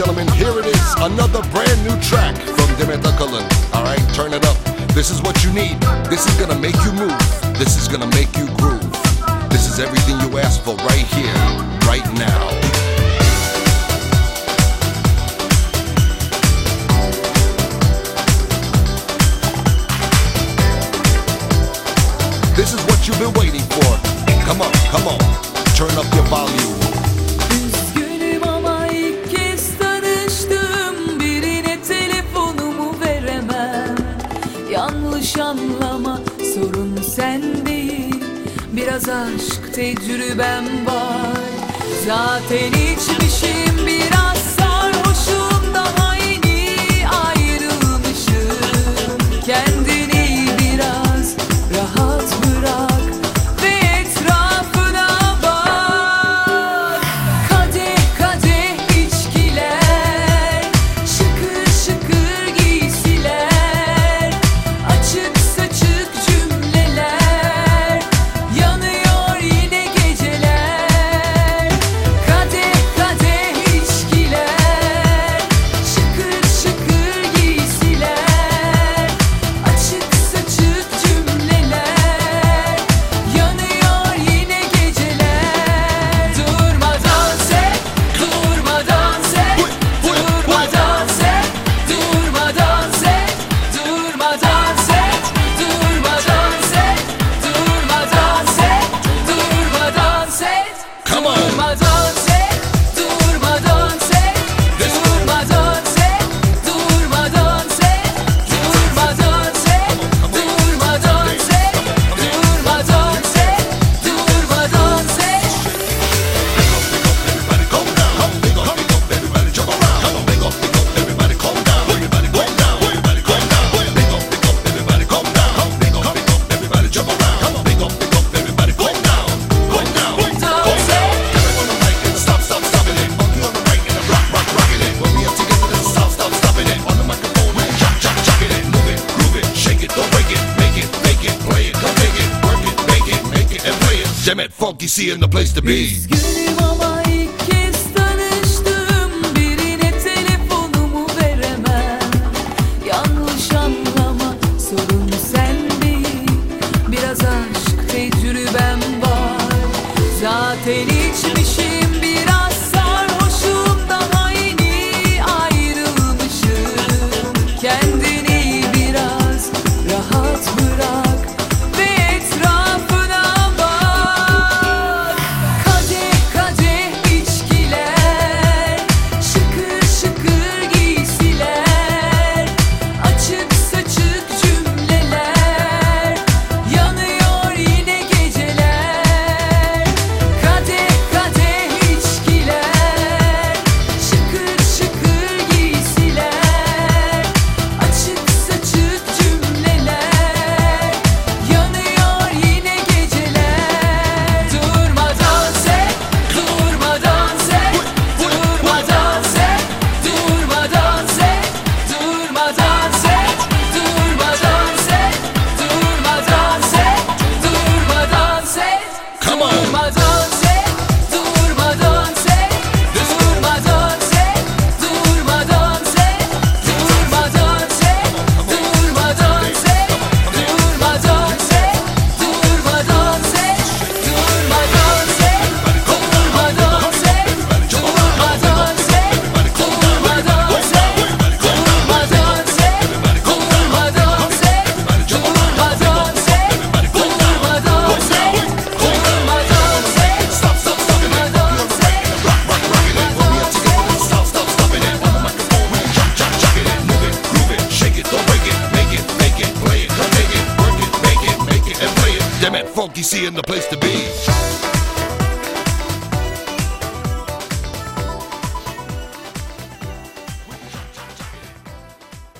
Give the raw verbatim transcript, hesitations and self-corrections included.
gentlemen, here it is, another brand new track from Demet Akalın. Alright, turn it up. This is what you need. This is gonna make you move. This is gonna make you groove. This is everything you asked for right here, right now. This is what you've been waiting for. Come on, come on, turn up your volume. Üzgünüm ama ilk kez tanıştım, birine telefonumu veremem. Yanlış anlama, sorun sen değil, biraz aşk tecrübem var. Zaten içmişim, biraz sarhoşum, daha yeni ayrılmışım. Kendini biraz rahat bırak ve etrafına bak. Kadeh kadeh içkiler, şıkır şıkır giysiler, açık saçık cümleler, yanıyor yine geceler. Kadeh kadeh içkiler, şıkır şıkır giysiler, açık saçık cümleler, yanıyor yine geceler. Durma dans et, durma dans et, durma dans et, durma dans et, durma dans et, durma dans et, durma dans et, durma dans et. Come on. Durma dans et, durma dans et, durma dans et, durma dans et, durma dans et, durma dans et, durma dans et, durma dans et. Everybody calm down. Big up, big up, everybody jump around. Big up, big up, everybody calm down. Everybody calm down. Everybody calm down. Big up, big up, everybody calm down. Big up, big up, everybody jump around. Big up, big up, everybody calm down. Calm down. Calm down. Everybody on the right and stop, stop, stopping it. Funky on the right and the rock, rock, rocking it. When we have together, then stop, stop, stopping it. On the microphone and chop, chop, chopping it. Move it, groove it, shake it, don't break it. Make it, make it, play it, come take it, work it, make it, make it, and play it. Demet Funky C in the place to be. Üzgünüm ama ilk kez tanıştım, birine telefonumu veremem. Yanlış anlama, sorun sen değil, biraz aşk tecrübem var. Zaten içmişim, biraz sarhoşum, daha yeni ayrılmışım. Kendini biraz rahat bırak ve etrafına bak. Kadeh kadeh içkiler, şıkır şıkır giysiler, açık saçık cümleler, yanıyor yine geceler. Kadeh kadeh içkiler, şıkır şıkır giysiler, açık saçık cümleler, yanıyor yine geceler. Durma dans et, durma dans et, durma dans et, durma dans et, durma dans et, durma dans et, durma dans et, durma dans et. Come on. Durma dans et, durma dans et, durma dans et, durma dans et, durma dans et, durma dans et, durma dans et, durma dans et, durma dans et, durma dans e, durma dans e, durma dans e, durma dans e, durma dans e, durma dans e, durma dans e, durma dans e. Stop, stop, stopping it. You on the right and the rock, rock, rocking it. When we have together, then stop, stop, stopping it. On the microphone and chop, chop, chopping it. Move it, groove it, shake it, don't break it. Make it, make it, play it, come take it, work it, make it, make it, and play it. Demet Funky C in the place to be.